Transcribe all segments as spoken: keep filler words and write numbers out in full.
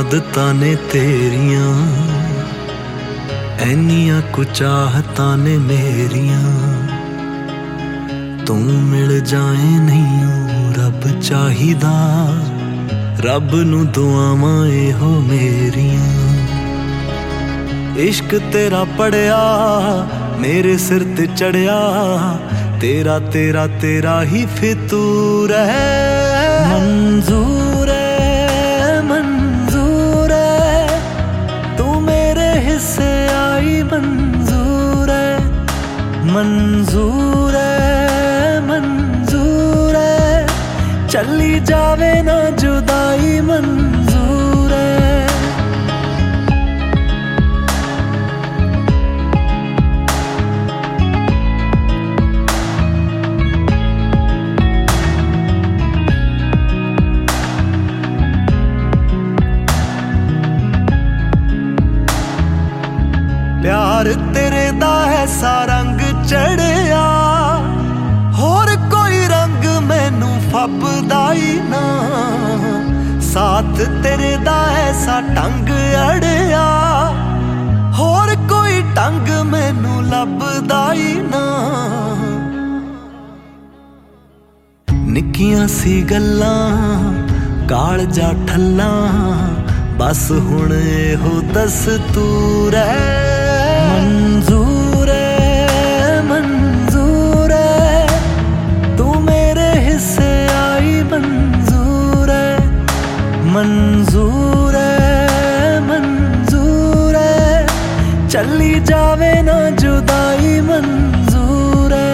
आदतां ने तेरियां, ऐनियां कुछ चाहतां ने मेरियां। तू मिल जाए नहीं रब चाहिदा, रब नू दुआवां एहो मेरियां। इश्क तेरा पड़िया मेरे सिर ते चढ़िया, तेरा तेरा तेरा ही फितूर है। मंजूर है मंजूर है, तू मेरे हिस्से आई मंजूर है। मंजूर है मंजूर है, चली जावे ना जुदाई मंजूर है। प्यार तेरे दा ऐसा रंग चढ़िया, होर कोई रंग मैनू फबदा ही ना। साथ तेरे दा ऐसा टंग अड़िया, होर कोई टंग मैनू लभदा ही ना। निक्कियां सी गल्लां कालजा ठल्लां, बस हुण एहो दस्तूर है। मंजूर है मंजूर है, तू मेरे हिस्से आई मंजूर है। मंजूर है मंजूर है, चली जावे ना जुदाई मंजूर है।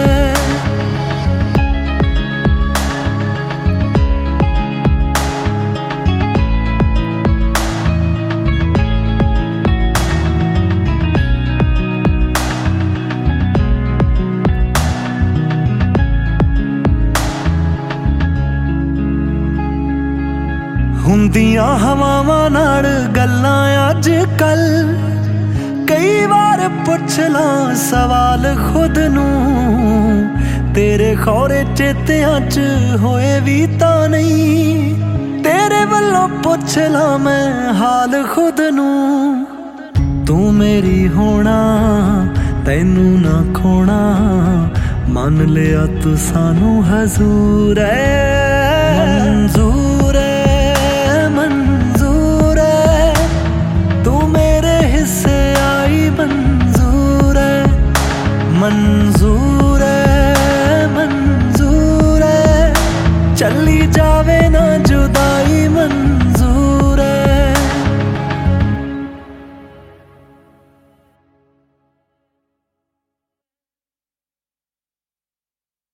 हुंदियां हवावां नाल गल्लां अज कल, कई बार पुछ लां सवाल खुद नू। तेरे खौरे चेतियां च होए भी तां नहीं, तेरे वल्लों पुछ लां मैं हाल खुद नू। तू मेरी होना तैनू ना खोना, मन लिया तू सानू हजूर है। मंजूर है मंजूर है, तू मेरे हिस्से आई मंजूर है। मंजूर है मंजूर है, चली जावे ना